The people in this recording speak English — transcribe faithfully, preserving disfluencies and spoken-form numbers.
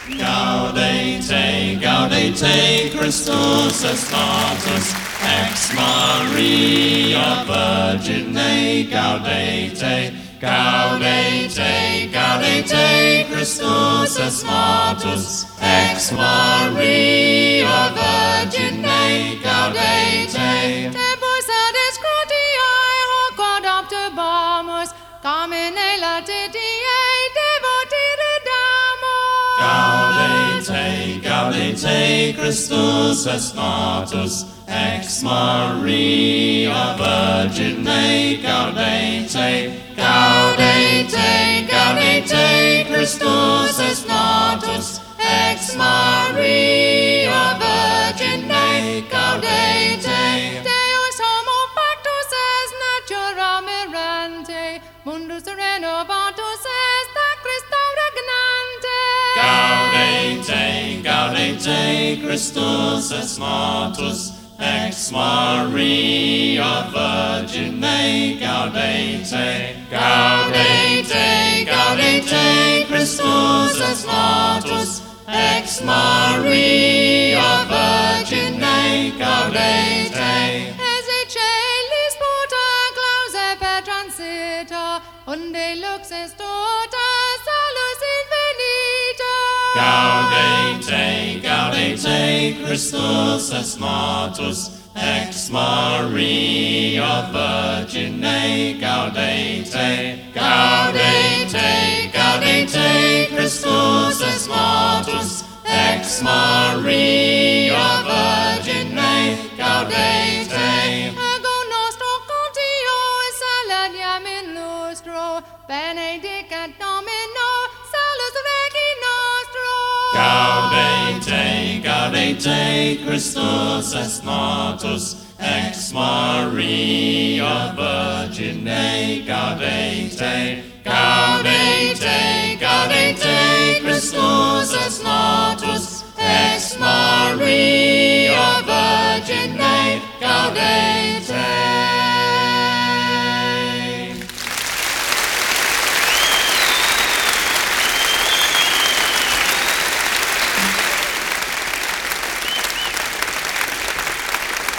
Gaudete, gaudete, Christus est natus, ex Maria Virgine, gaudete, gaudete, gaudete, Christus est natus, ex Maria Virgine, gaudete. Tempus adis Crutiae hoc adoptabamus, carmine latitiae devoti redamus. Gaudete, gaudete, Christus est natus, ex Maria Virgine, gaudete, gaudete, gaudete, Christus est natus, ex Maria Virgine, gaudete. Deus homo factus est natura mirante, mundus renovatus est a Christo regnante. Gaudete, gaudete, Christus est natus, ex Maria Virgine, gaudete, gaudete, gaudete, Christus est natus, ex Maria Virgine, gaudete. Esse celis puta clause per transita, unde lux est tota salus infinita. Gaudete, gaudete, Christus est natus, ex Maria Virgine, gaudete, gaudete, gaudete, Christus est natus, ex Maria Virgine, gaudete. Ego nostro contio saladiam in lustro, benedicat Domino, salus regi nostro. Gaudete, gaudete, Christus est natus, ex Maria Virgine, gaudete, gaudete, gaudete, Christus est natus, ex Maria Virgine, gaudete.